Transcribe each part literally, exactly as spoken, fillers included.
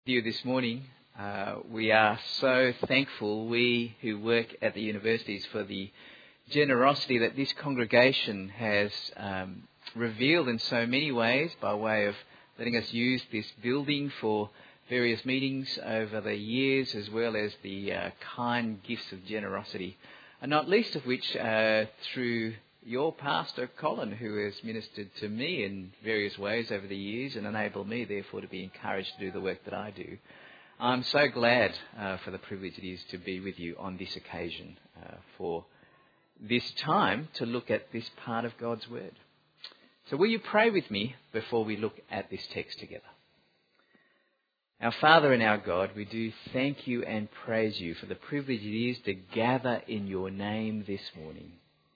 You this morning. Uh, we are so thankful, we who work at the universities, for the generosity that this congregation has um, revealed in so many ways by way of letting us use this building for various meetings over the years, as well as the uh, kind gifts of generosity, and not least of which uh, through your pastor, Colin, who has ministered to me in various ways over the years and enabled me, therefore, to be encouraged to do the work that I do. I'm so glad uh, for the privilege it is to be with you on this occasion uh, for this time to look at this part of God's Word. So will you pray with me before we look at this text together? Our Father and our God, we do thank you and praise you for the privilege it is to gather in your name this morning.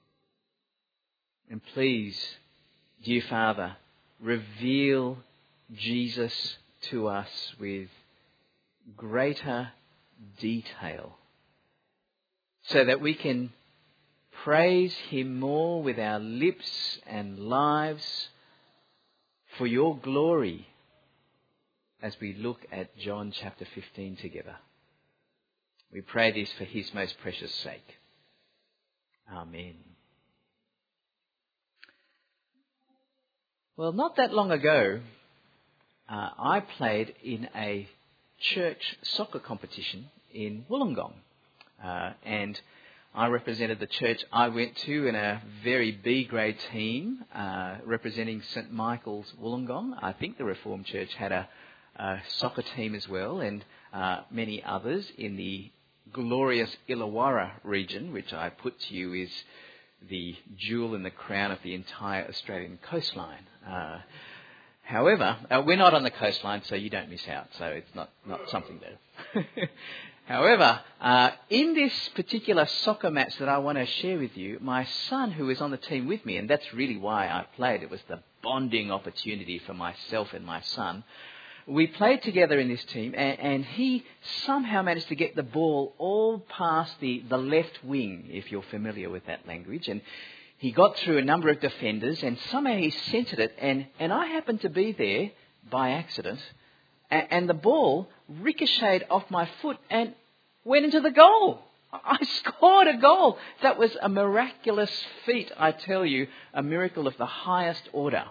And please, dear Father, reveal Jesus to us with greater detail so that we can praise him more with our lips and lives for your glory as we look at John chapter fifteen together. We pray this for his most precious sake. Amen. Well, not that long ago, uh, I played in a church soccer competition in Wollongong. Uh, and I represented the church I went to in a very B-grade team uh, representing St Michael's Wollongong. I think the Reformed Church had a, a soccer team as well, and uh, many others in the glorious Illawarra region, which I put to you is the jewel in the crown of the entire Australian coastline. Uh, however, uh, we're not on the coastline, so you don't miss out. So it's not, not something there. However, uh, in this particular soccer match that I want to share with you, my son, who is on the team with me, and that's really why I played, it was the bonding opportunity for myself and my son. We played together in this team, and, and he somehow managed to get the ball all past the, the left wing, if you're familiar with that language. And he got through a number of defenders, and somehow he centred it, and, and I happened to be there by accident, and, and the ball ricocheted off my foot and went into the goal. I scored a goal. That was a miraculous feat, I tell you, a miracle of the highest order.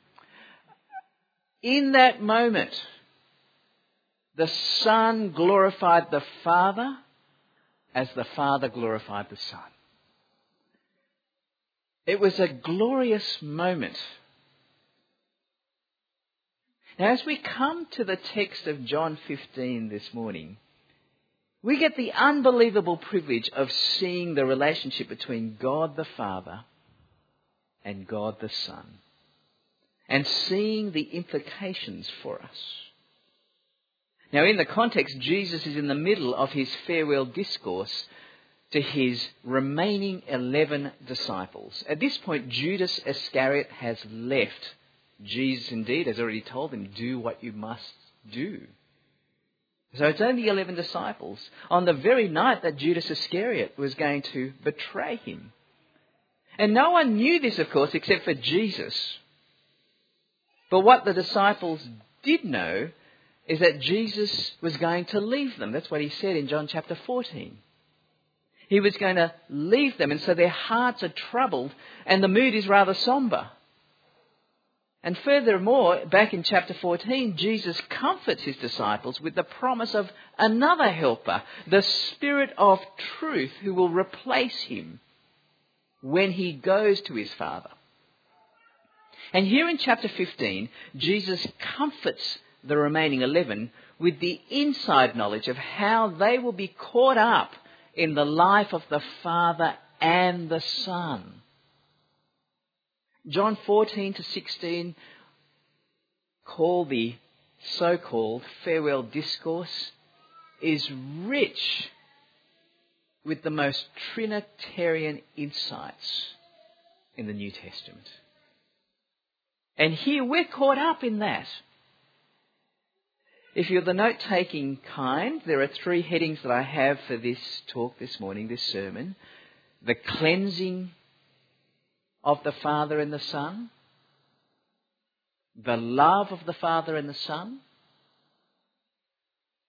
In that moment, the Son glorified the Father as the Father glorified the Son. It was a glorious moment. Now, as we come to the text of John fifteen this morning, we get the unbelievable privilege of seeing the relationship between God the Father and God the Son, and seeing the implications for us. Now, in the context, Jesus is in the middle of his farewell discourse to his remaining eleven disciples. At this point, Judas Iscariot has left. Jesus indeed has already told him, do what you must do. So it's only eleven disciples on the very night that Judas Iscariot was going to betray him. And no one knew this, of course, except for Jesus. But what the disciples did know is that Jesus was going to leave them. That's what he said in John chapter fourteen. He was going to leave them, and so their hearts are troubled, and the mood is rather sombre. And furthermore, back in chapter fourteen, Jesus comforts his disciples with the promise of another helper, the Spirit of truth, who will replace him when he goes to his Father. And here in chapter fifteen, Jesus comforts the remaining eleven with the inside knowledge of how they will be caught up in the life of the Father and the Son. John fourteen to sixteen, called the so-called farewell discourse, is rich with the most Trinitarian insights in the New Testament. And here we're caught up in that. If you're the note-taking kind, there are three headings that I have for this talk this morning, this sermon. The cleansing of the Father and the Son, the love of the Father and the Son,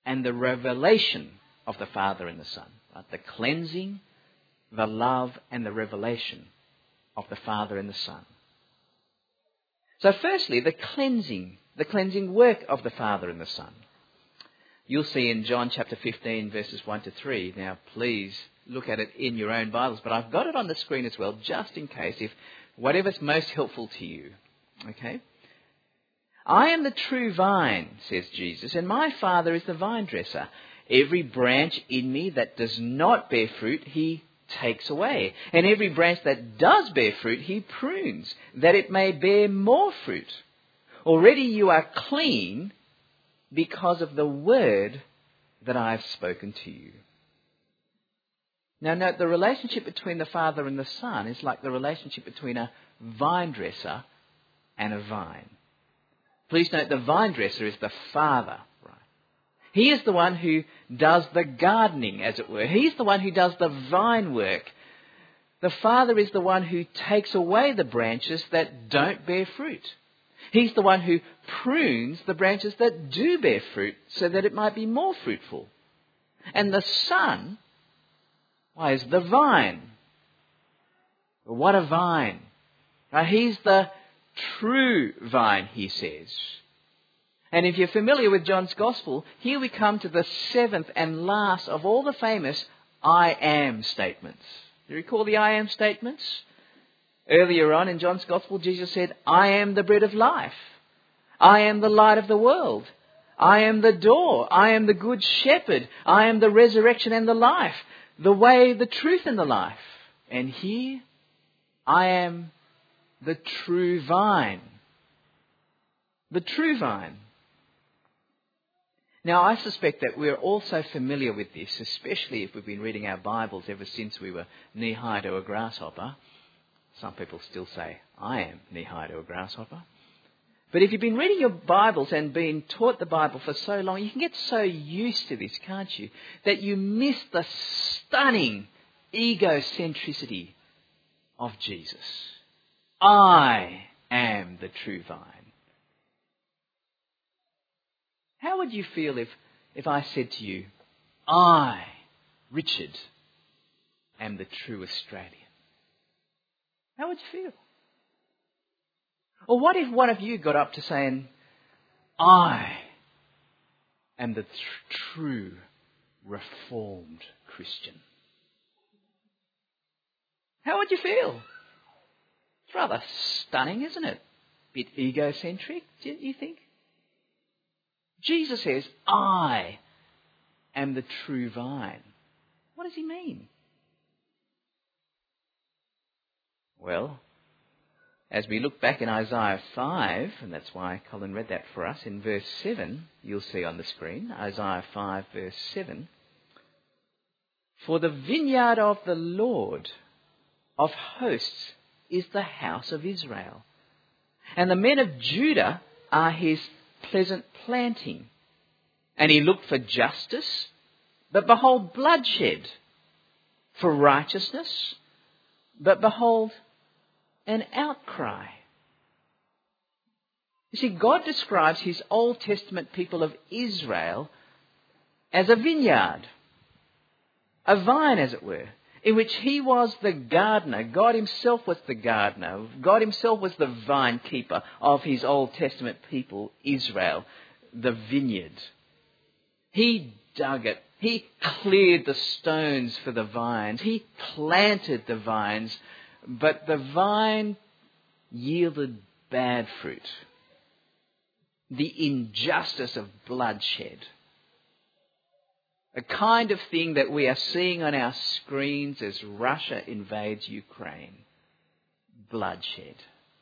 and the revelation of the Father and the Son. Right? The cleansing, the love, and the revelation of the Father and the Son. So firstly, the cleansing, the cleansing work of the Father and the Son. You'll see in John chapter fifteen, verses one to three. Now, please look at it in your own Bibles, but I've got it on the screen as well, just in case, if whatever's most helpful to you. Okay? I am the true vine, says Jesus, and my Father is the vine dresser. Every branch in me that does not bear fruit, he takes away. And every branch that does bear fruit, he prunes, that it may bear more fruit. Already you are clean because of the word that I have spoken to you. Now note, the relationship between the Father and the Son is like the relationship between a vine dresser and a vine. Please note, the vine dresser is the Father. Right? He is the one who does the gardening, as it were. He's the one who does the vine work. The Father is the one who takes away the branches that don't bear fruit. He's the one who prunes the branches that do bear fruit so that it might be more fruitful. And the Son, why, is the vine. What a vine. Now, he's the true vine, he says. And if you're familiar with John's Gospel, here we come to the seventh and last of all the famous I am statements. Do you recall the I am statements? Earlier on in John's Gospel, Jesus said, I am the bread of life. I am the light of the world. I am the door. I am the good shepherd. I am the resurrection and the life. The way, the truth and the life. And here, I am the true vine. The true vine. Now, I suspect that we're also familiar with this, especially if we've been reading our Bibles ever since we were knee-high to a grasshopper. Some people still say, I am knee-high to a grasshopper. But if you've been reading your Bibles and been taught the Bible for so long, you can get so used to this, can't you? That you miss the stunning egocentricity of Jesus. I am the true vine. How would you feel if, if I said to you, I, Richard, am the true Australian? How would you feel? Or what if one of you got up to saying, I am the tr- true Reformed Christian? How would you feel? It's rather stunning, isn't it? Bit egocentric, do you think? Jesus says, I am the true vine. What does he mean? Well, as we look back in Isaiah five, and that's why Colin read that for us, in verse seven, you'll see on the screen, Isaiah five, verse seven. For the vineyard of the Lord of hosts is the house of Israel, and the men of Judah are his pleasant planting. And he looked for justice, but behold bloodshed, for righteousness, but behold an outcry. You see, God describes his Old Testament people of Israel as a vineyard, a vine as it were, in which he was the gardener. God himself was the gardener. God himself was the vine keeper of his Old Testament people, Israel, the vineyard. He dug it. He cleared the stones for the vines. He planted the vines, but the vine yielded bad fruit. The injustice of bloodshed. A kind of thing that we are seeing on our screens as Russia invades Ukraine. Bloodshed.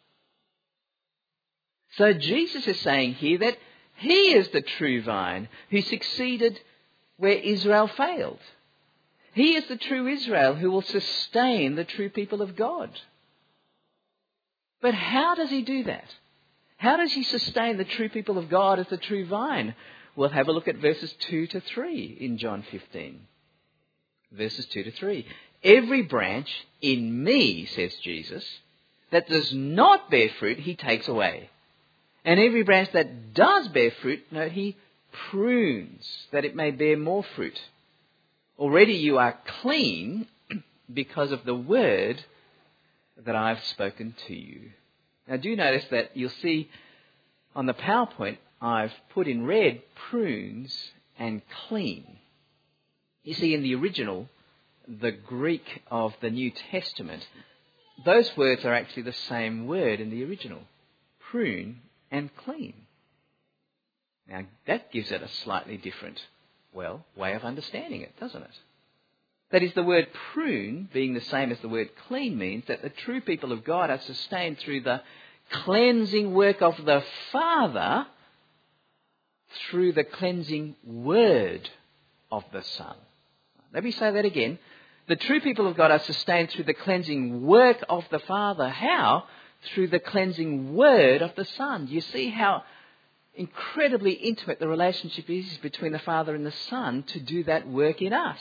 So Jesus is saying here that he is the true vine who succeeded where Israel failed. He is the true Israel who will sustain the true people of God. But how does he do that? How does he sustain the true people of God as the true vine? We'll have a look at verses two to three in John fifteen. Verses two to three. Every branch in me, says Jesus, that does not bear fruit, he takes away. And every branch that does bear fruit, no, he prunes that it may bear more fruit. Already you are clean because of the word that I've spoken to you. Now do notice that you'll see on the PowerPoint I've put in red prunes and clean. You see, in the original, the Greek of the New Testament, those words are actually the same word in the original. Prune and clean. Now that gives it a slightly different, well, way of understanding it, doesn't it? That is, the word prune, being the same as the word clean, means that the true people of God are sustained through the cleansing work of the Father through the cleansing word of the Son. Let me say that again. The true people of God are sustained through the cleansing work of the Father. How? Through the cleansing word of the Son. Do you see how incredibly intimate the relationship is between the Father and the Son to do that work in us?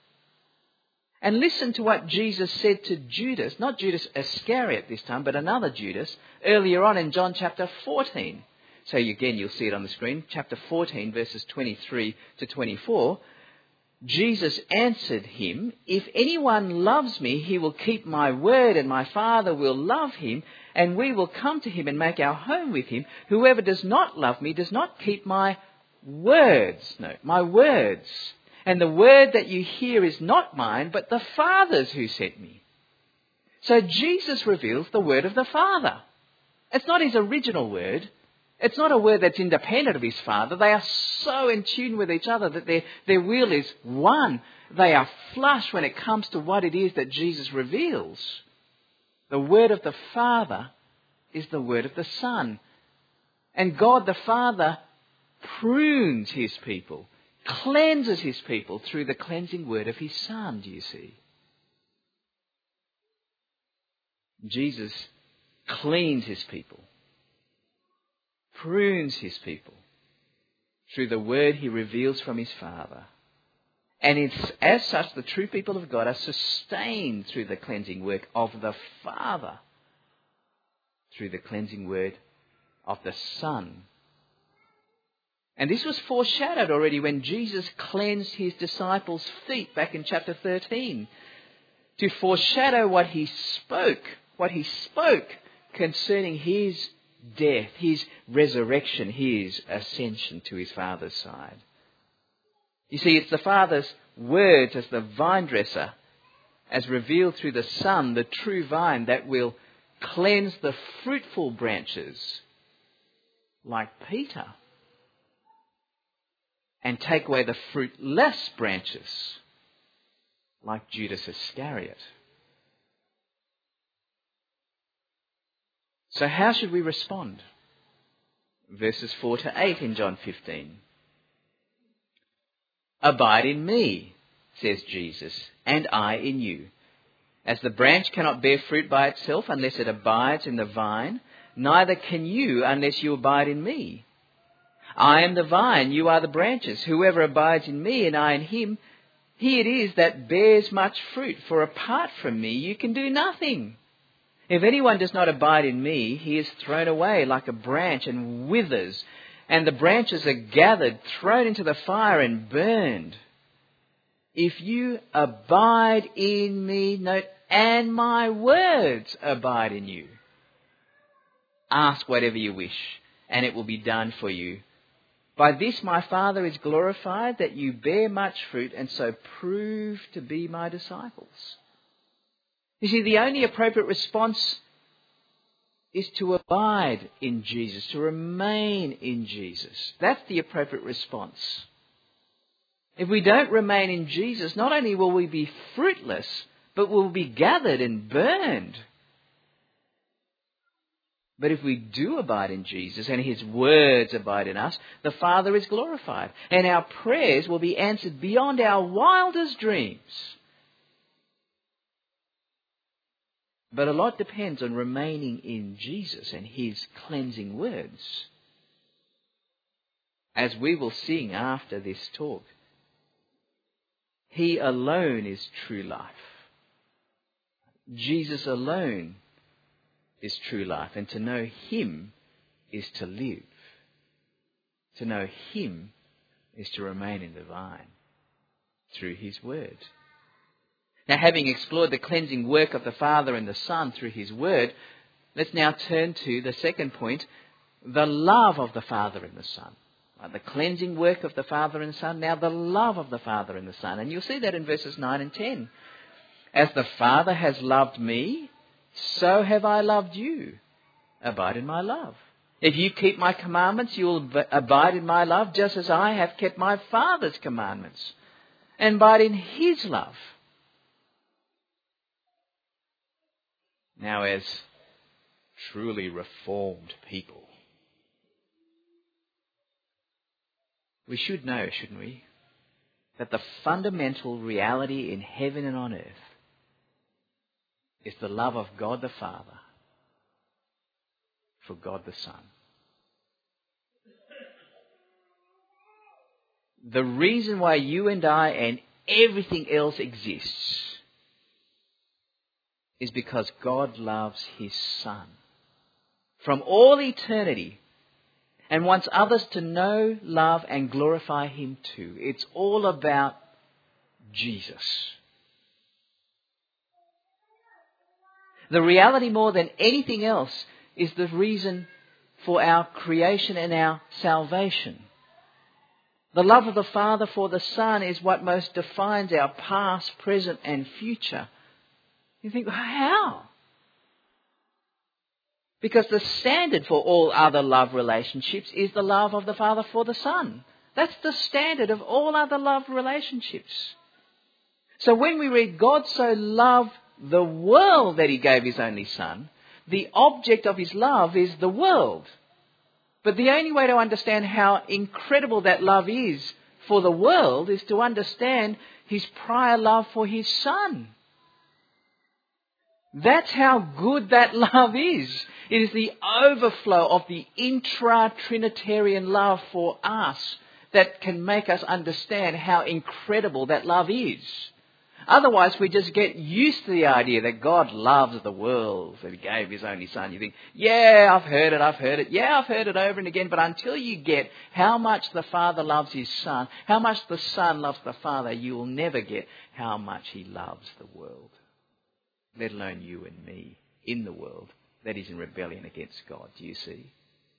And listen to what Jesus said to Judas, not Judas Iscariot this time, but another Judas, earlier on in John chapter fourteen. So again, you'll see it on the screen, chapter fourteen, verses twenty-three to twenty-four. Jesus answered him, "If anyone loves me, he will keep my word, and my Father will love him, and we will come to him and make our home with him. Whoever does not love me does not keep my words." No, my words. "And the word that you hear is not mine, but the Father's who sent me." So Jesus reveals the word of the Father. It's not his original word. It's not a word that's independent of his Father. They are so in tune with each other that their, their will is one. They are flush when it comes to what it is that Jesus reveals. The word of the Father is the word of the Son. And God the Father prunes his people, cleanses his people through the cleansing word of his Son, do you see? Jesus cleans his people, prunes his people through the word he reveals from his Father. And it's, as such, the true people of God are sustained through the cleansing work of the Father, through the cleansing word of the Son. And this was foreshadowed already when Jesus cleansed his disciples' feet back in chapter thirteen, to foreshadow what he spoke, what he spoke concerning his death, his resurrection, his ascension to his Father's side. You see, it's the Father's words as the vine dresser, as revealed through the Son, the true vine, that will cleanse the fruitful branches, like Peter, and take away the fruitless branches, like Judas Iscariot. So how should we respond? Verses four to eight in John fifteen. "Abide in me," says Jesus, "and I in you. As the branch cannot bear fruit by itself unless it abides in the vine, neither can you unless you abide in me. I am the vine, you are the branches. Whoever abides in me and I in him, he it is that bears much fruit, for apart from me you can do nothing. If anyone does not abide in me, he is thrown away like a branch and withers, and the branches are gathered, thrown into the fire and burned. If you abide in me, note, and my words abide in you, ask whatever you wish, and it will be done for you. By this my Father is glorified, that you bear much fruit, and so prove to be my disciples." You see, the only appropriate response is to abide in Jesus, to remain in Jesus. That's the appropriate response. If we don't remain in Jesus, not only will we be fruitless, but we'll be gathered and burned. But if we do abide in Jesus and his words abide in us, the Father is glorified, and our prayers will be answered beyond our wildest dreams. But a lot depends on remaining in Jesus and his cleansing words. As we will sing after this talk, he alone is true life. Jesus alone is true life, and to know him is to live. To know him is to remain in the vine through his word. Now, having explored the cleansing work of the Father and the Son through his word, let's now turn to the second point, the love of the Father and the Son. Right, the cleansing work of the Father and the Son, now the love of the Father and the Son. And you'll see that in verses nine and ten. As the Father has loved me, so have I loved you. Abide in my love. If you keep my commandments, you will abide in my love, just as I have kept my Father's commandments and abide in his love. Now, as truly reformed people, we should know, shouldn't we, that the fundamental reality in heaven and on earth is the love of God the Father for God the Son. The reason why you and I and everything else exists is because God loves his Son from all eternity and wants others to know, love and glorify him too. It's all about Jesus. The reality more than anything else is the reason for our creation and our salvation. The love of the Father for the Son is what most defines our past, present and future. You think, how? Because the standard for all other love relationships is the love of the Father for the Son. That's the standard of all other love relationships. So when we read God so loved the world that he gave his only Son, the object of his love is the world. But the only way to understand how incredible that love is for the world is to understand his prior love for his Son. That's how good that love is. It is the overflow of the intra-Trinitarian love for us that can make us understand how incredible that love is. Otherwise, we just get used to the idea that God loves the world, that he gave his only Son. You think, yeah, I've heard it, I've heard it. Yeah, I've heard it over and again. But until you get how much the Father loves his Son, how much the Son loves the Father, you will never get how much he loves the world. Let alone you and me in the world that is in rebellion against God. Do you see?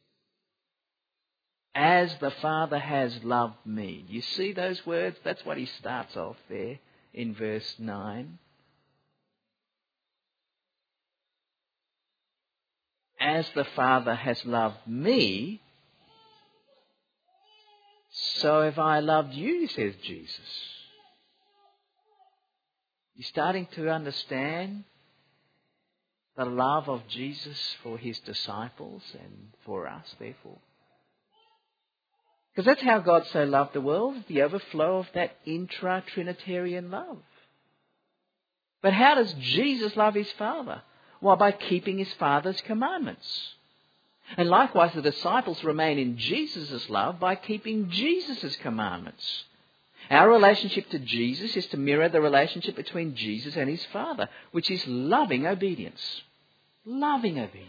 As the Father has loved me. You see those words? That's what he starts off there in verse nine. As the Father has loved me, so have I loved you, says Jesus. You're starting to understand the love of Jesus for his disciples and for us, therefore. Because that's how God so loved the world, the overflow of that intra-Trinitarian love. But how does Jesus love his Father? Well, by keeping his Father's commandments. And likewise, the disciples remain in Jesus' love by keeping Jesus' commandments. Our relationship to Jesus is to mirror the relationship between Jesus and his Father, which is loving obedience. Loving obedience.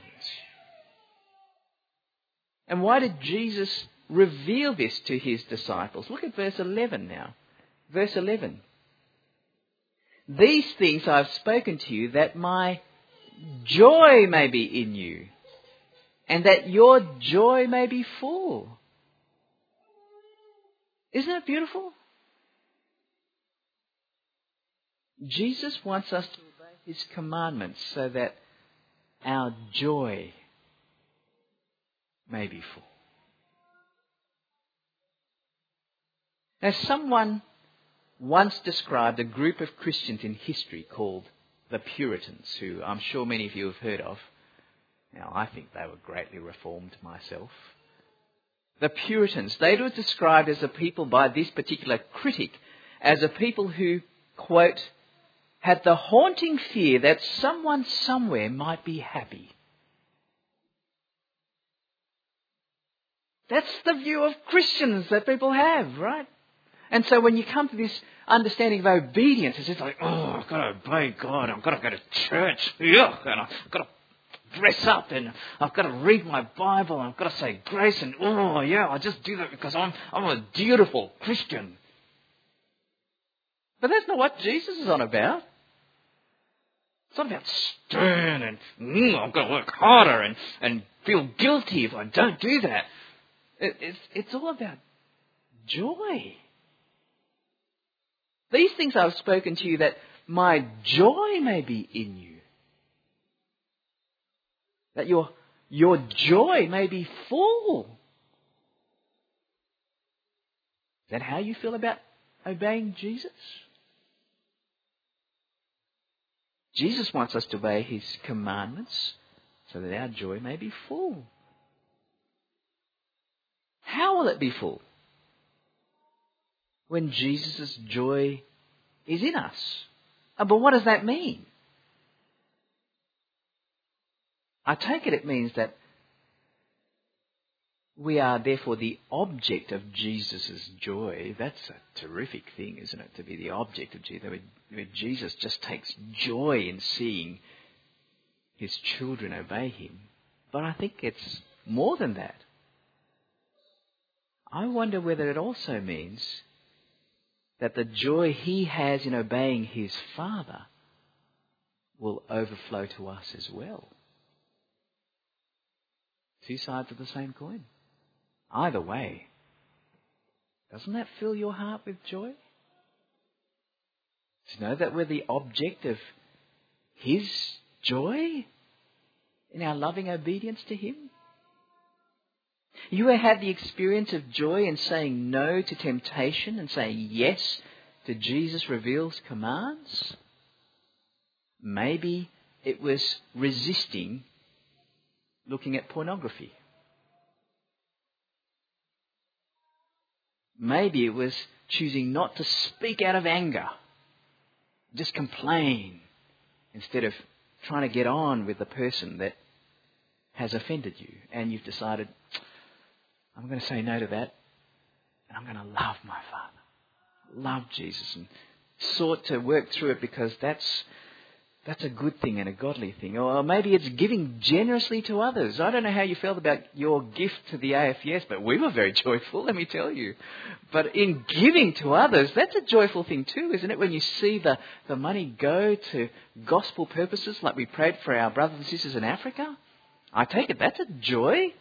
And why did Jesus reveal this to his disciples? Look at verse eleven now. Verse eleven. These things I have spoken to you that my joy may be in you and that your joy may be full. Isn't that beautiful? Jesus wants us to obey his commandments so that our joy may be full. Now, someone once described a group of Christians in history called the Puritans, who I'm sure many of you have heard of. Now, I think they were greatly reformed myself. The Puritans, they were described as a people by this particular critic as a people who, quote, had the haunting fear that someone somewhere might be happy. That's the view of Christians that people have, right? And so when you come to this understanding of obedience, it's just like, oh, I've got to obey God, I've got to go to church, yeah, and I've got to dress up and I've got to read my Bible and I've got to say grace and, oh, yeah, I just do that because I'm, I'm a dutiful Christian. But that's not what Jesus is on about. It's not about stern and, mm, I've got to work harder and, and feel guilty if I don't do that. It, it's, it's all about joy. These things I've spoken to you that my joy may be in you. That your, your joy may be full. Is that how you feel about obeying Jesus? Jesus wants us to obey his commandments so that our joy may be full. How will it be full? When Jesus' joy is in us. Oh, but what does that mean? I take it it means that we are therefore the object of Jesus' joy. That's a terrific thing, isn't it? To be the object of Jesus. Where Jesus just takes joy in seeing his children obey him. But I think it's more than that. I wonder whether it also means that the joy he has in obeying his Father will overflow to us as well. Two sides of the same coin. Either way, doesn't that fill your heart with joy? To know that we're the object of his joy in our loving obedience to him? You have had the experience of joy in saying no to temptation and saying yes to Jesus' revealed commands? Maybe it was resisting looking at pornography. Maybe it was choosing not to speak out of anger, just complain, instead of trying to get on with the person that has offended you. And you've decided, I'm going to say no to that, and I'm going to love my Father, love Jesus, and sought to work through it because that's that's a good thing and a godly thing. Or maybe it's giving generously to others. I don't know how you felt about your gift to the A F E S, but we were very joyful, let me tell you. But in giving to others, that's a joyful thing too, isn't it? When you see the, the money go to gospel purposes, like we prayed for our brothers and sisters in Africa, I take it that's a joy.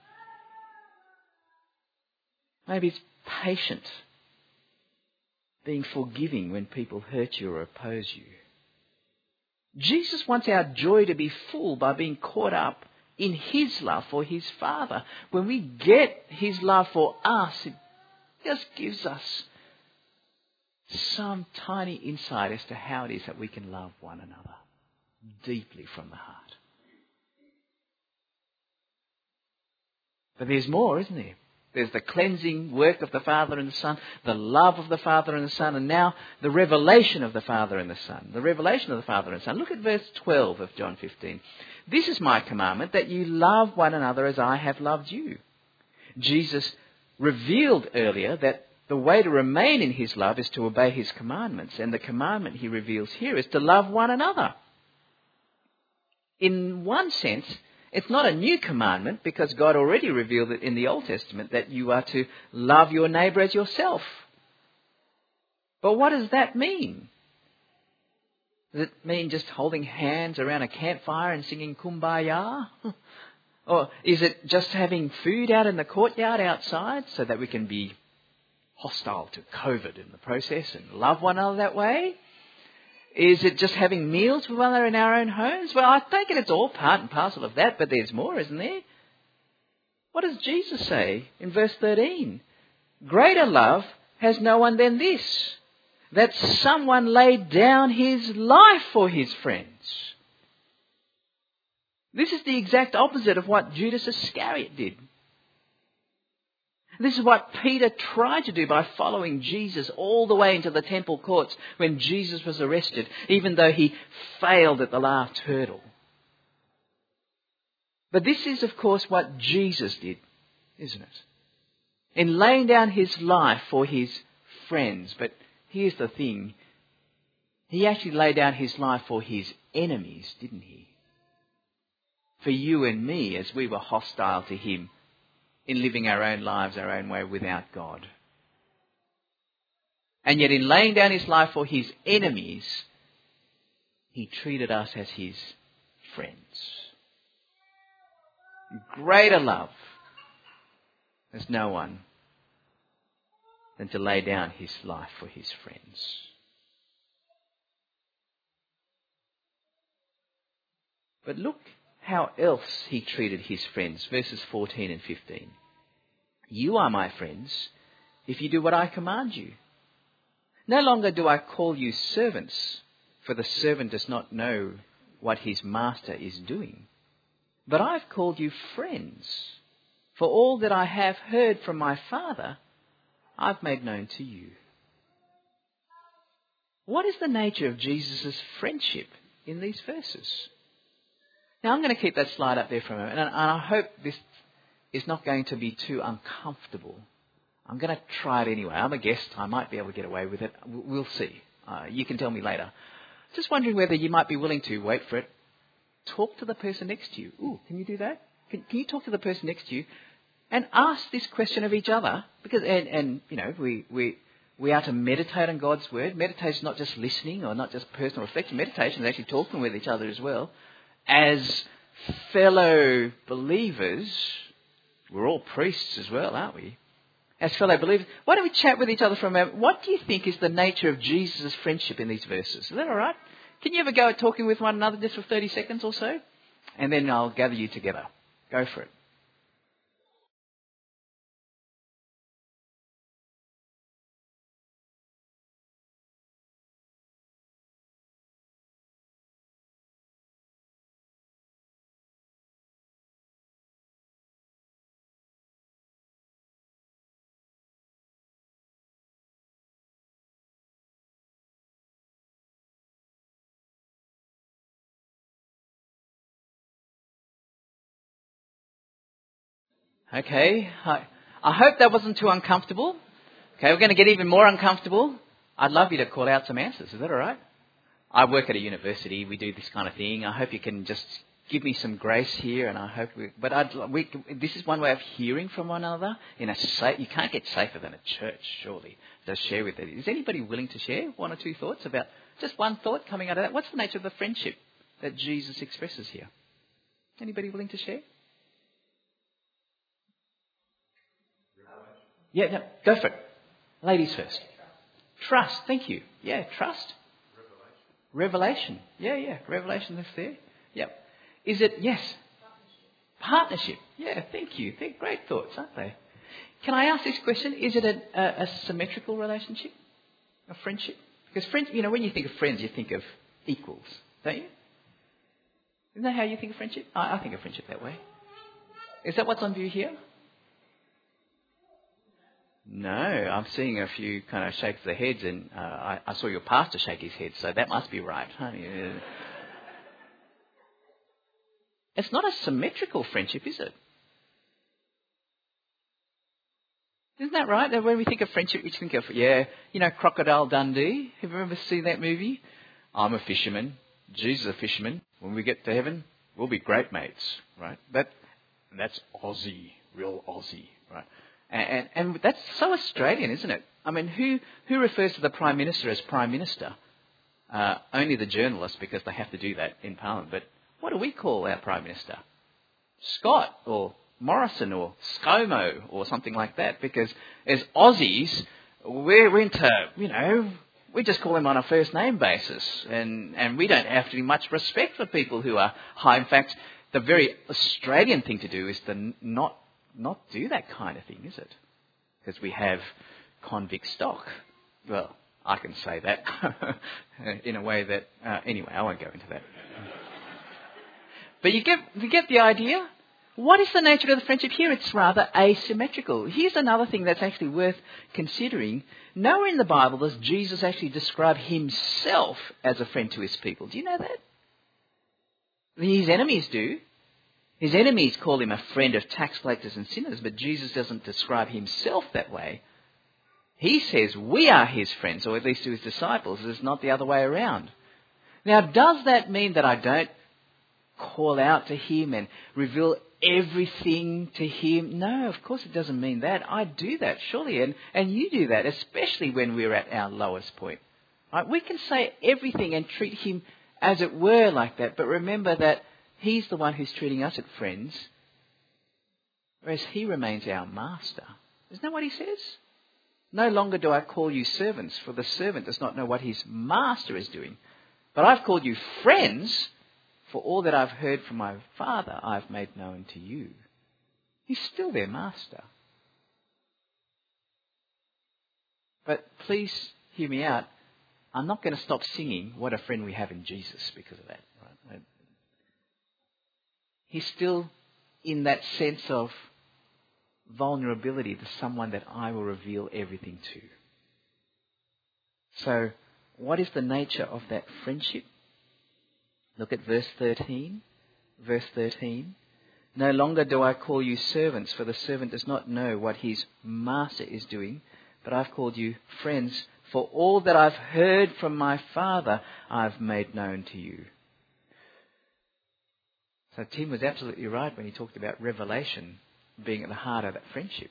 Maybe it's patient, being forgiving when people hurt you or oppose you. Jesus wants our joy to be full by being caught up in his love for his Father. When we get his love for us, it just gives us some tiny insight as to how it is that we can love one another deeply from the heart. But there's more, isn't there? There's the cleansing work of the Father and the Son, the love of the Father and the Son, and now the revelation of the Father and the Son. The revelation of the Father and the Son. Look at verse twelve of John fifteen. This is my commandment, that you love one another as I have loved you. Jesus revealed earlier that the way to remain in his love is to obey his commandments, and the commandment he reveals here is to love one another. In one sense, it's not a new commandment because God already revealed it in the Old Testament that you are to love your neighbour as yourself. But what does that mean? Does it mean just holding hands around a campfire and singing Kumbaya? Or is it just having food out in the courtyard outside so that we can be hostile to COVID in the process and love one another that way? Is it just having meals with one another in our own homes? Well, I take it it's all part and parcel of that, but there's more, isn't there? What does Jesus say in verse thirteen? Greater love has no one than this, that someone laid down his life for his friends. This is the exact opposite of what Judas Iscariot did. This is what Peter tried to do by following Jesus all the way into the temple courts when Jesus was arrested, even though he failed at the last hurdle. But this is, of course, what Jesus did, isn't it? In laying down his life for his friends. But here's the thing. He actually laid down his life for his enemies, didn't he? for you and me as we were hostile to him in living our own lives, our own way without God. And yet in laying down his life for his enemies, he treated us as his friends. Greater love has no one than to lay down his life for his friends. But look how else he treated his friends. Verses fourteen and fifteen. You are my friends if you do what I command you. No longer do I call you servants, for the servant does not know what his master is doing. But I've called you friends, for all that I have heard from my Father, I've made known to you. What is the nature of Jesus' friendship in these verses? Now I'm going to keep that slide up there for a moment, and I hope this is not going to be too uncomfortable. I'm going to try it anyway. I'm a guest. I might be able to get away with it. We'll see. Uh, you can tell me later. Just wondering whether you might be willing to, wait for it, talk to the person next to you. Ooh, can you do that? Can, can you talk to the person next to you and ask this question of each other? Because, and, and you know, we, we, we are to meditate on God's word. Meditation is not just listening or not just personal reflection. Meditation is actually talking with each other as well. As fellow believers, we're all priests as well, aren't we? As fellow believers, why don't we chat with each other for a moment? What do you think is the nature of Jesus' friendship in these verses? Is that all right? Can you ever go at talking with one another just for thirty seconds or so? And then I'll gather you together. Go for it. Okay, I, I hope that wasn't too uncomfortable. Okay, we're going to get even more uncomfortable. I'd love you to call out some answers. Is that all right? I work at a university. We do this kind of thing. I hope you can just give me some grace here, and I hope we... But I'd, we, this is one way of hearing from one another. In a safe, you can't get safer than a church, surely, to share with it. Is anybody willing to share one or two thoughts about... Just one thought coming out of that? What's the nature of the friendship that Jesus expresses here? Anybody willing to share? Yeah, no, go for it. Ladies first. Trust, thank you. Yeah, trust. Revelation. Revelation. Yeah, yeah, revelation that's there. Yep. Is it, yes. Partnership. Yeah, thank you. They're great thoughts, aren't they? Can I ask this question? Is it a, a, a symmetrical relationship? A friendship? Because friends, you know, when you think of friends, you think of equals, don't you? Isn't that how you think of friendship? I, I think of friendship that way. Is that what's on view here? No, I'm seeing a few kind of shakes of the heads, and uh, I, I saw your pastor shake his head, so that must be right. Huh? Yeah. It's not a symmetrical friendship, is it? Isn't that right? That when we think of friendship, we think of, yeah, you know, Crocodile Dundee. Have you ever seen that movie? I'm a fisherman. Jesus is a fisherman. When we get to heaven, we'll be great mates, right? That, that's Aussie, real Aussie, right? And, and, and that's so Australian, isn't it? I mean, who, who refers to the Prime Minister as Prime Minister? Uh, only the journalists, because they have to do that in Parliament. But what do we call our Prime Minister? Scott or Morrison or ScoMo or something like that. Because as Aussies, we're into, you know, we just call them on a first name basis. And, and we don't have to much respect for people who are high. In fact, the very Australian thing to do is to not not do that kind of thing, is it? Because we have convict stock. Well, I can say that in a way that... Uh, anyway, I won't go into that. But you get, you get the idea? What is the nature of the friendship here? It's rather asymmetrical. Here's another thing that's actually worth considering. Nowhere in the Bible does Jesus actually describe himself as a friend to his people. Do you know that? His enemies do. His enemies call him a friend of tax collectors and sinners, but Jesus doesn't describe himself that way. He says we are his friends, or at least to his disciples. It's not the other way around. Now, does that mean that I don't call out to him and reveal everything to him. No, of course it doesn't mean that. I do that, surely, and, and you do that, especially when we're at our lowest point. Right? We can say everything and treat him as it were like that, but remember that he's the one who's treating us as friends, whereas he remains our master. Isn't that what he says? No longer do I call you servants, for the servant does not know what his master is doing. But I've called you friends, for all that I've heard from my Father I've made known to you. He's still their master. But please hear me out. I'm not going to stop singing What a Friend We Have in Jesus because of that. Right? He's still in that sense of vulnerability to someone that I will reveal everything to. So, what is the nature of that friendship? Look at verse thirteen. Verse thirteen. No longer do I call you servants, for the servant does not know what his master is doing, but I've called you friends, for all that I've heard from my Father I've made known to you. So Tim was absolutely right when he talked about revelation being at the heart of that friendship.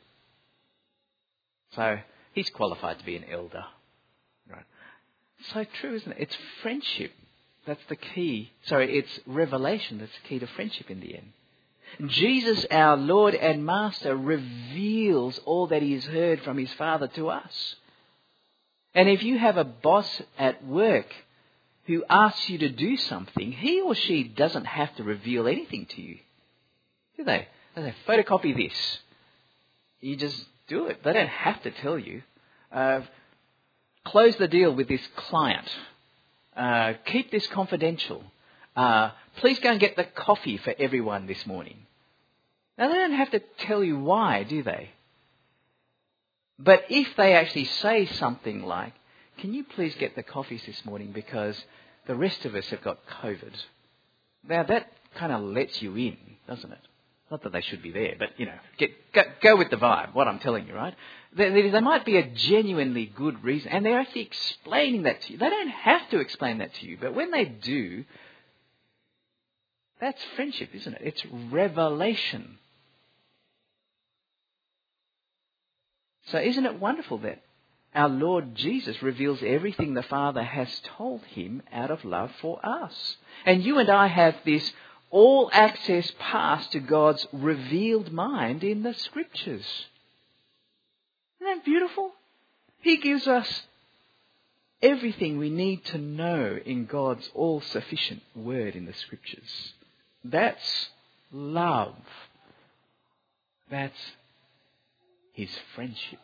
So he's qualified to be an elder. Right. So true, isn't it? It's friendship that's the key. Sorry, it's revelation that's the key to friendship in the end. Jesus, our Lord and Master, reveals all that he has heard from his Father to us. And if you have a boss at work who asks you to do something, he or she doesn't have to reveal anything to you, do they? They say, photocopy this. You just do it. They don't have to tell you. Uh, close the deal with this client. Uh, keep this confidential. Uh, please go and get the coffee for everyone this morning. Now, they don't have to tell you why, do they? But if they actually say something like, can you please get the coffees this morning because the rest of us have got COVID. Now, that kind of lets you in, doesn't it? Not that they should be there, but, you know, get, go, go with the vibe, what I'm telling you, right? There, there might be a genuinely good reason, and they're actually explaining that to you. They don't have to explain that to you, but when they do, that's friendship, isn't it? It's revelation. So isn't it wonderful that our Lord Jesus reveals everything the Father has told him out of love for us? And you and I have this all-access pass to God's revealed mind in the Scriptures. Isn't that beautiful? He gives us everything we need to know in God's all-sufficient word in the Scriptures. That's love. That's his friendship.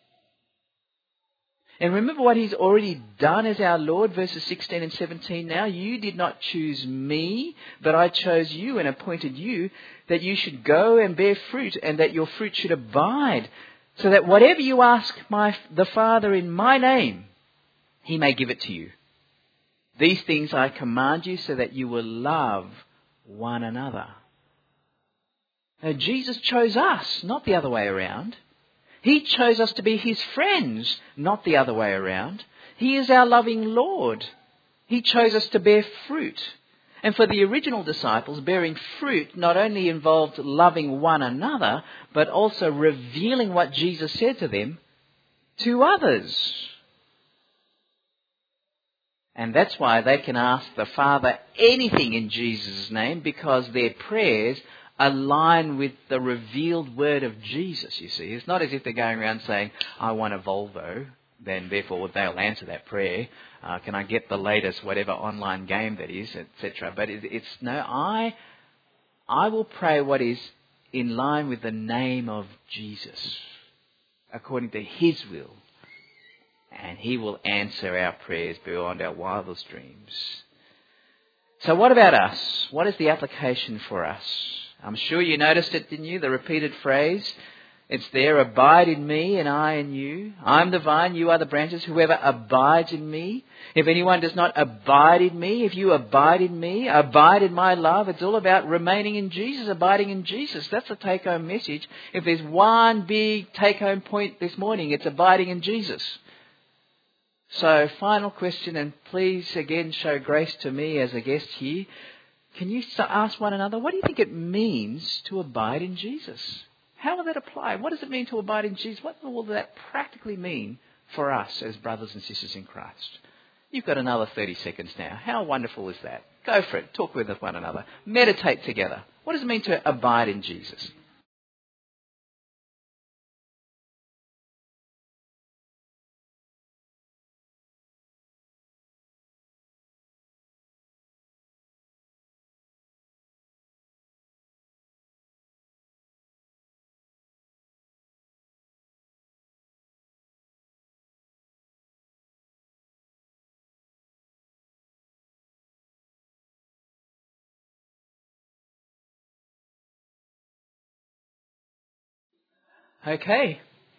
And remember what he's already done as our Lord, verses sixteen and seventeen now. You did not choose me, but I chose you and appointed you that you should go and bear fruit and that your fruit should abide, so that whatever you ask my the Father in my name, he may give it to you. These things I command you so that you will love one another. Now, Jesus chose us, not the other way around. He chose us to be his friends, not the other way around. He is our loving Lord. He chose us to bear fruit. And for the original disciples, bearing fruit not only involved loving one another, but also revealing what Jesus said to them to others. And that's why they can ask the Father anything in Jesus' name, because their prayers align with the revealed word of Jesus, you see. It's not as if they're going around saying, I want a Volvo, then therefore they'll answer that prayer. Uh, can I get the latest whatever online game that is, et cetera. But it, it's, no, I, I will pray what is in line with the name of Jesus, according to his will. And he will answer our prayers beyond our wildest dreams. So what about us? What is the application for us? I'm sure you noticed it, didn't you? The repeated phrase. It's there, abide in me and I in you. I'm the vine, you are the branches. Whoever abides in me. If anyone does not abide in me, if you abide in me, abide in my love. It's all about remaining in Jesus, abiding in Jesus. That's the take-home message. If there's one big take-home point this morning, it's abiding in Jesus. So, final question, and please again show grace to me as a guest here. can you ask one another, what do you think it means to abide in Jesus? How will that apply? What does it mean to abide in Jesus? What will that practically mean for us as brothers and sisters in Christ? You've got another thirty seconds now. How wonderful is that? Go for it. Talk with one another. Meditate together. What does it mean to abide in Jesus? Okay.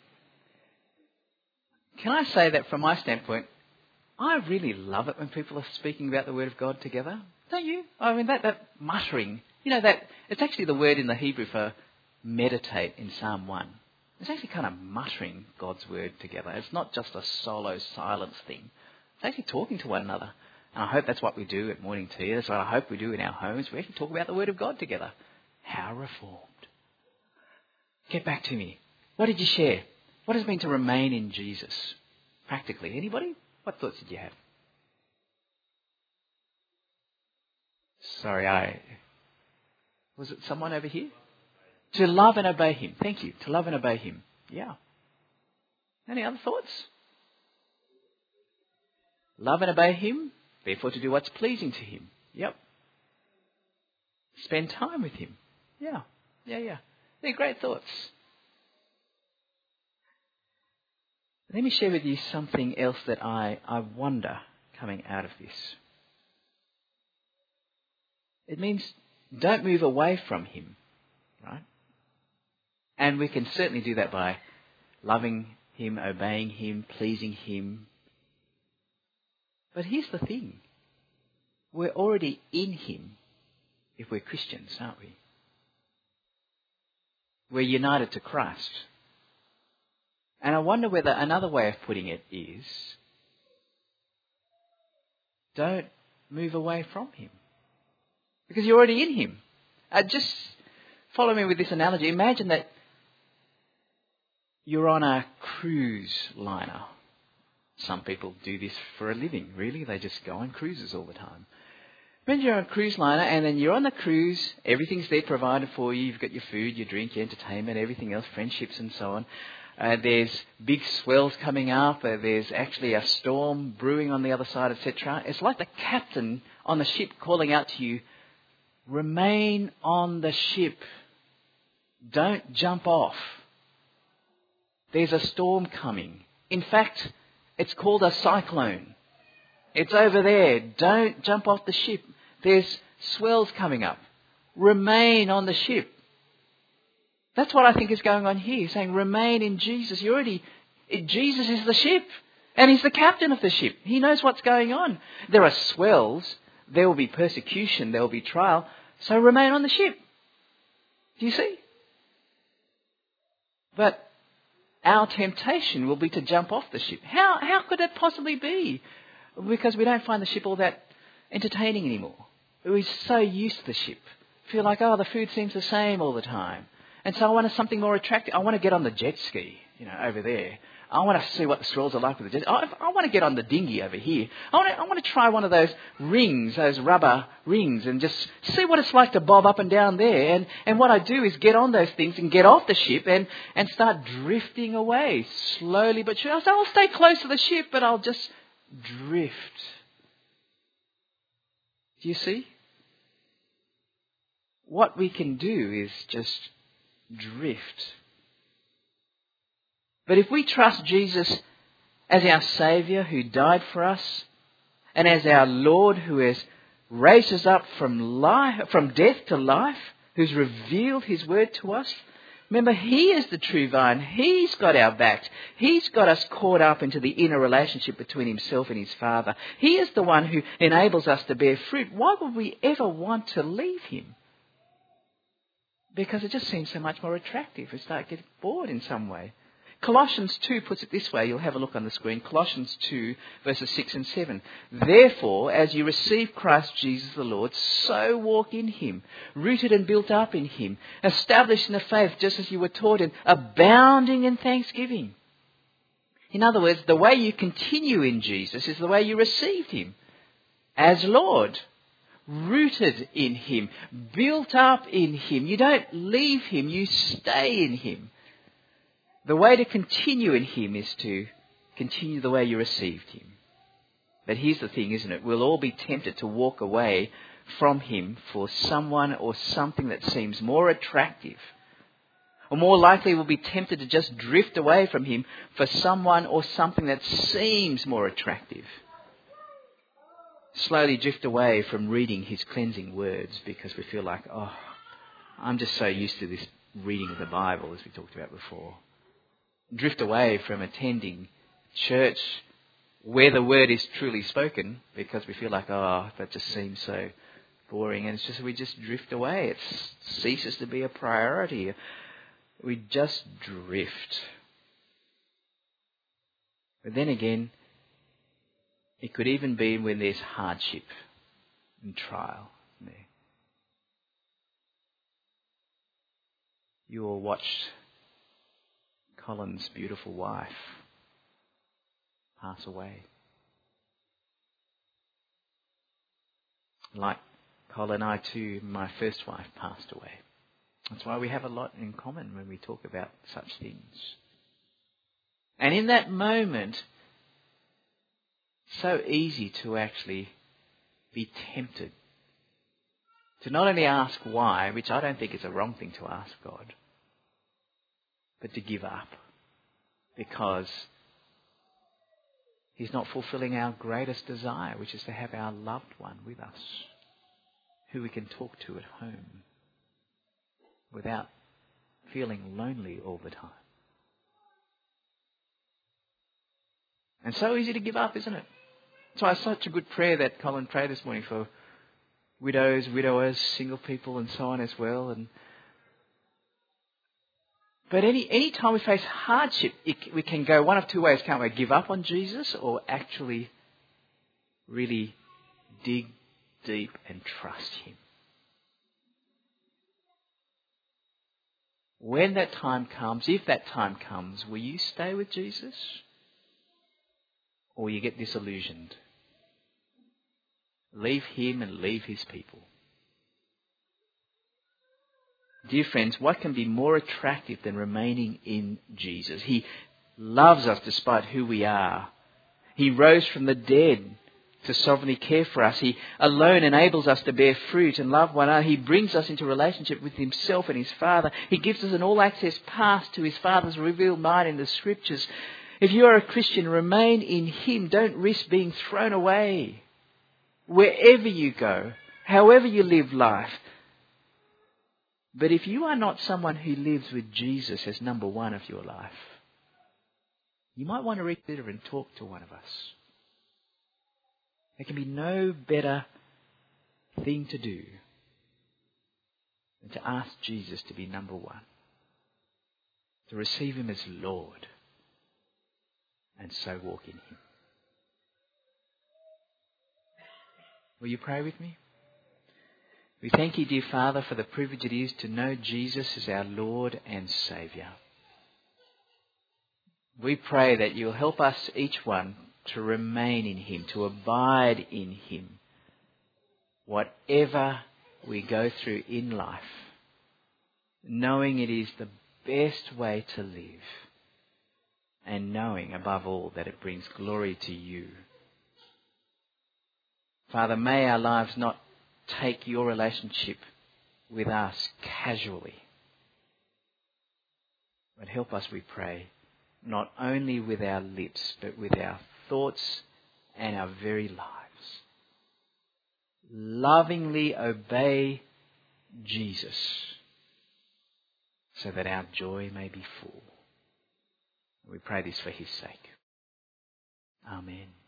Can I say that from my standpoint, I really love it when people are speaking about the Word of God together. Don't you? I mean, that, that muttering, you know, that it's actually the word in the Hebrew for meditate in Psalm one. It's actually kind of muttering God's Word together. It's not just a solo silence thing. It's actually talking to one another. And I hope that's what we do at morning tea. That's what I hope we do in our homes. We actually talk about the Word of God together. How reformed. Get back to me. What did you share? What does it mean to remain in Jesus? Practically. Anybody? What thoughts did you have? Sorry, I... Was it someone over here? To love and obey Him. Thank you. To love and obey Him. Yeah. Any other thoughts? Love and obey Him, therefore to do what's pleasing to Him. Yep. Spend time with Him. Yeah. Yeah, yeah. They're great thoughts. Let me share with you something else that I, I wonder coming out of this. It means don't move away from Him, right? And we can certainly do that by loving Him, obeying Him, pleasing Him. But here's the thing. We're already in Him if we're Christians, aren't we? We're united to Christ. And I wonder whether another way of putting it is, don't move away from Him. Because you're already in Him. Uh, just follow me with this analogy. Imagine that you're on a cruise liner. Some people do this for a living, really. They just go on cruises all the time. Imagine you're on a cruise liner and then you're on the cruise. Everything's there provided for you. You've got your food, your drink, your entertainment, everything else, friendships and so on. Uh, there's big swells coming up. Uh, there's actually a storm brewing on the other side, et cetera. It's like the captain on the ship calling out to you, remain on the ship. Don't jump off. There's a storm coming. In fact, it's called a cyclone. It's over there. Don't jump off the ship. There's swells coming up. Remain on the ship. That's what I think is going on here. He's saying, remain in Jesus. You already, Jesus is the ship. And He's the captain of the ship. He knows what's going on. There are swells. There will be persecution. There will be trial. So remain on the ship. Do you see? But our temptation will be to jump off the ship. How, how could that possibly be? Because we don't find the ship all that entertaining anymore. We're so used to the ship. Feel like, oh, the food seems the same all the time. And so I want something more attractive. I want to get on the jet ski, you know, over there. I want to see what the swells are like with the jet. I, I want to get on the dinghy over here. I want to, I want to try one of those rings, those rubber rings, and just see what it's like to bob up and down there. And, and what I do is get on those things and get off the ship and, and start drifting away slowly but surely. So I'll stay close to the ship, but I'll just drift. Do you see? What we can do is just drift. But if we trust Jesus as our Saviour who died for us, and as our Lord who has raised us up from life, from death to life, who's revealed His word to us, remember, He is the true vine. He's got our backs. He's got us caught up into the inner relationship between Himself and His Father. He is the one who enables us to bear fruit. Why would we ever want to leave Him? Because it just seems so much more attractive. We start getting bored in some way. Colossians two puts it this way. You'll have a look on the screen. Colossians two, verses six and seven. Therefore, as you receive Christ Jesus the Lord, so walk in him, rooted and built up in him, established in the faith just as you were taught, and abounding in thanksgiving. In other words, the way you continue in Jesus is the way you received him as Lord. Rooted in him, built up in him. You don't leave him, you stay in him. The way to continue in him is to continue the way you received him. But here's the thing, isn't it? We'll all be tempted to walk away from him for someone or something that seems more attractive. Or more likely we'll be tempted to just drift away from him for someone or something that seems more attractive. Slowly drift away from reading his cleansing words because we feel like, oh, I'm just so used to this reading of the Bible, as we talked about before. Drift away from attending church where the word is truly spoken because we feel like, oh, that just seems so boring. And it's just, we just drift away. It ceases to be a priority. We just drift. But then again, it could even be when there's hardship and trial. You all watched Colin's beautiful wife pass away. Like Colin, I too, my first wife passed away. That's why we have a lot in common when we talk about such things. And in that moment, so easy to actually be tempted to not only ask why, which I don't think is a wrong thing to ask God, but to give up because he's not fulfilling our greatest desire, which is to have our loved one with us, who we can talk to at home without feeling lonely all the time. And so easy to give up, isn't it? That's why it's such a good prayer that Colin prayed this morning for widows, widowers, single people and so on as well. And But any any time we face hardship, it, we can go one of two ways, can't we? Give up on Jesus or actually really dig deep and trust him. When that time comes, if that time comes, will you stay with Jesus? Or will you get disillusioned? Leave him and leave his people. Dear friends, what can be more attractive than remaining in Jesus? He loves us despite who we are. He rose from the dead to sovereignly care for us. He alone enables us to bear fruit and love one another. He brings us into relationship with himself and his Father. He gives us an all-access pass to his Father's revealed mind in the Scriptures. If you are a Christian, remain in him. Don't risk being thrown away. Wherever you go, however you live life. But if you are not someone who lives with Jesus as number one of your life, you might want to reconsider and talk to one of us. There can be no better thing to do than to ask Jesus to be number one, to receive him as Lord, and so walk in him. Will you pray with me? We thank you, dear Father, for the privilege it is to know Jesus as our Lord and Saviour. We pray that you'll help us, each one, to remain in him, to abide in him, whatever we go through in life, knowing it is the best way to live, and knowing, above all, that it brings glory to you. Father, may our lives not take your relationship with us casually, but help us, we pray, not only with our lips, but with our thoughts and our very lives. Lovingly obey Jesus so that our joy may be full. We pray this for his sake. Amen.